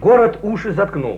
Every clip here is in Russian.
Город уши заткнул.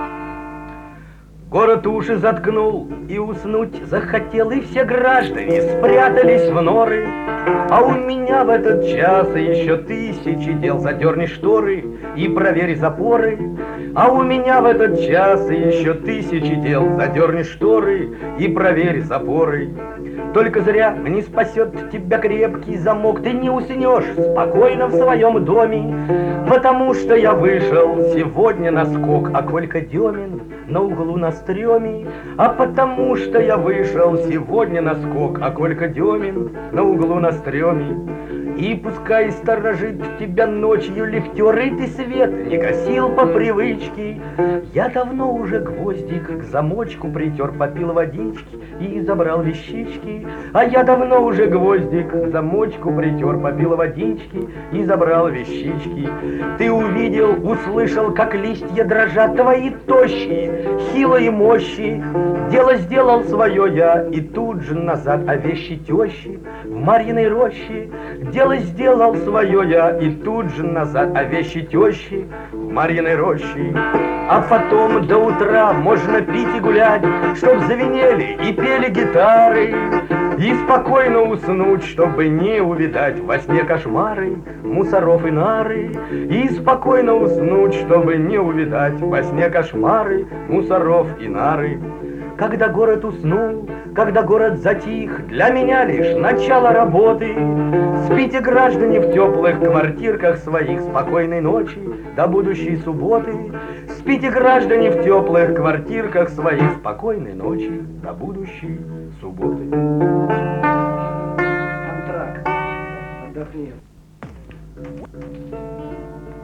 Город уши заткнул, и уснуть захотел, и все граждане спрятались в норы. А у меня в этот час еще тысячи дел. Задерни шторы и проверь запоры. А у меня в этот час еще тысячи дел. Задерни шторы и проверь запоры. Только зря не спасет тебя крепкий замок. Ты не уснешь спокойно в своем доме, потому что я вышел сегодня на скок. А Колька Демин на углу на стреме. А потому что я вышел сегодня на скок. А Колька Демин на углу на стреме. И пускай сторожит тебя ночью лифтер, и ты свет не гасил по привычке. Я давно уже гвоздик к замочку притер, попил водички и забрал вещички. А я давно уже гвоздик к замочку притер, попил водички и забрал вещички. Ты увидел, услышал, как листья дрожат твои тощие, хилые мощи. Дело сделал свое я, и тут же назад, а вещи тещи в Марьиной роще. Дело сделал свое я, и тут же назад, а вещи тещи в Марьиной роще. А потом до утра можно пить и гулять, чтоб звенели и пели гитары, и спокойно уснуть, чтобы не увидать во сне кошмары мусоров и нары. И спокойно уснуть, чтобы не увидать во сне кошмары мусоров и нары. Когда город уснул, когда город затих, для меня лишь начало работы. Спите, граждане, в теплых квартирках своих, спокойной ночи до будущей субботы. Спите, граждане, в теплых квартирках своих, спокойной ночи до будущей субботы. Антракт. Отдохни.